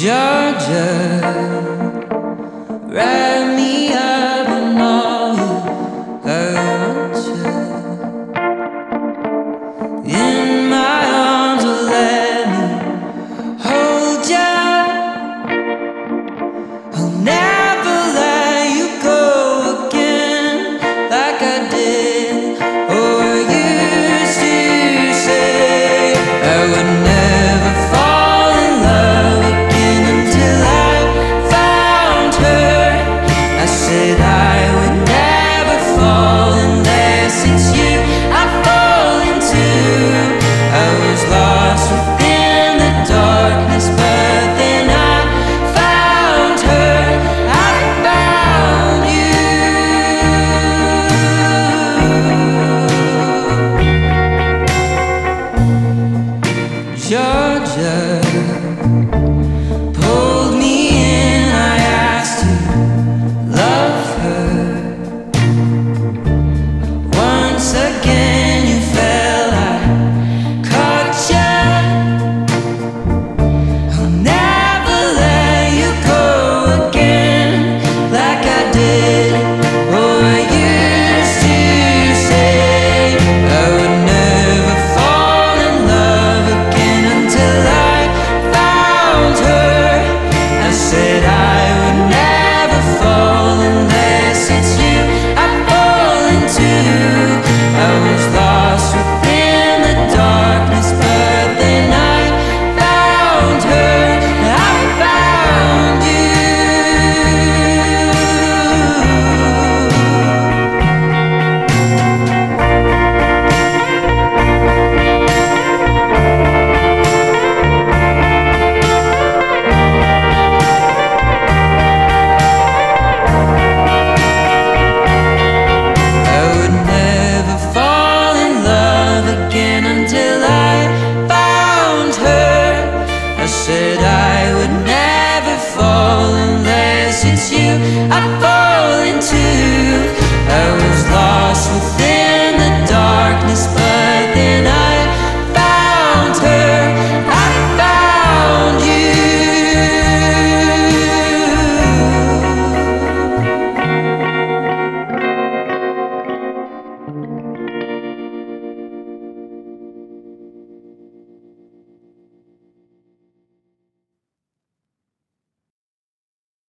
Georgia, wrap me up in all I want you. In my arms, oh, let me hold you. I'll never let you go again like I did. Oh, I used to say I would never fall in love again until I found her. I said I would never fall unless it's you I fall into. I was lost within the darkness, but then I found her. I found you. Georgia pulled me in, I asked to love her. Once again you fell, I caught you. I'll never let you go again like I did. Oh, I used to say I would never fall in love again until I found her. I said I would never fall unless it's you I fall into. I was lost within the darkness, but then I found her. I found you. I would never fall in love again until I found her. I said I would never fall unless it's you I fall into. I was lost within